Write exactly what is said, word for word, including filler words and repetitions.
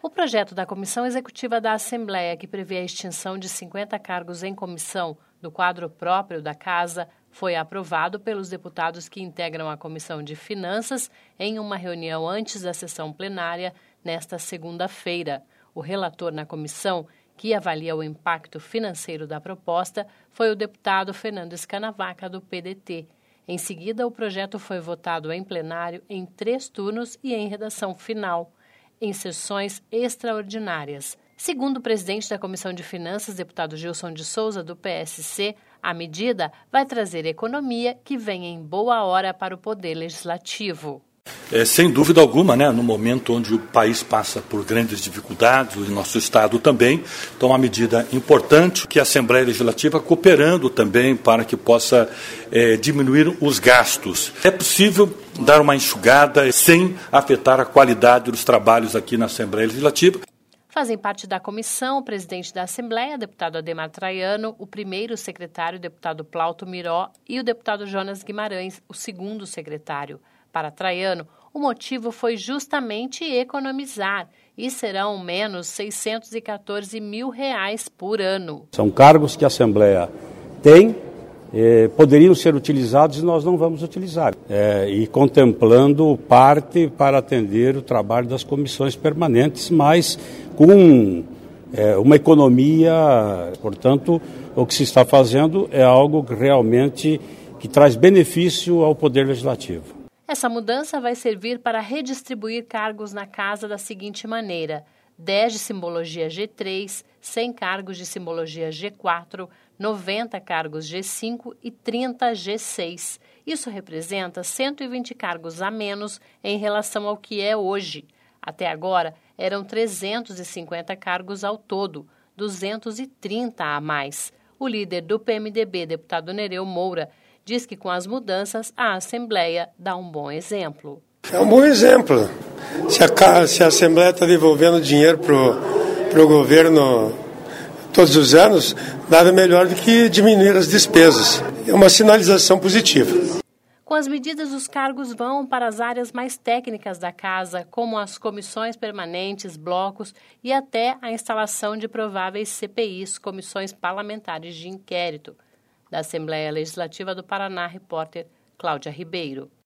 O projeto da Comissão Executiva da Assembleia, que prevê a extinção de cinquenta cargos em comissão do quadro próprio da Casa, foi aprovado pelos deputados que integram a Comissão de Finanças em uma reunião antes da sessão plenária nesta segunda-feira. O relator na comissão, que avalia o impacto financeiro da proposta, foi o deputado Fernando Scanavaca, do P D T. Em seguida, o projeto foi votado em plenário em três turnos e em redação final, em sessões extraordinárias. Segundo o presidente da Comissão de Finanças, deputado Gilson de Souza, do P S C, a medida vai trazer economia que vem em boa hora para o Poder Legislativo. É, sem dúvida alguma, né, no momento onde o país passa por grandes dificuldades, o nosso Estado também, então uma medida importante que a Assembleia Legislativa cooperando também para que possa é, diminuir os gastos. É possível dar uma enxugada sem afetar a qualidade dos trabalhos aqui na Assembleia Legislativa. Fazem parte da comissão o presidente da Assembleia, deputado Ademar Traiano, o primeiro secretário, deputado Plauto Miró, e o deputado Jonas Guimarães, o segundo secretário. Para Traiano, o motivo foi justamente economizar e serão menos seiscentos e quatorze mil reais por ano. São cargos que a Assembleia tem, eh, poderiam ser utilizados e nós não vamos utilizar. Eh, e contemplando parte para atender o trabalho das comissões permanentes, mas com eh, uma economia, portanto, o que se está fazendo é algo realmente que traz benefício ao Poder Legislativo. Essa mudança vai servir para redistribuir cargos na Casa da seguinte maneira: dez de simbologia G três, cem cargos de simbologia G quatro, noventa cargos G cinco e trinta G seis. Isso representa cento e vinte cargos a menos em relação ao que é hoje. Até agora, eram trezentos e cinquenta cargos ao todo, duzentos e trinta a mais. O líder do P M D B, deputado Nereu Moura, diz que com as mudanças a Assembleia dá um bom exemplo. É um bom exemplo. Se a, se a Assembleia está devolvendo dinheiro para o governo todos os anos, nada melhor do que diminuir as despesas. É uma sinalização positiva. Com as medidas, os cargos vão para as áreas mais técnicas da Casa, como as comissões permanentes, blocos e até a instalação de prováveis C P Is, comissões parlamentares de inquérito. Da Assembleia Legislativa do Paraná, repórter Cláudia Ribeiro.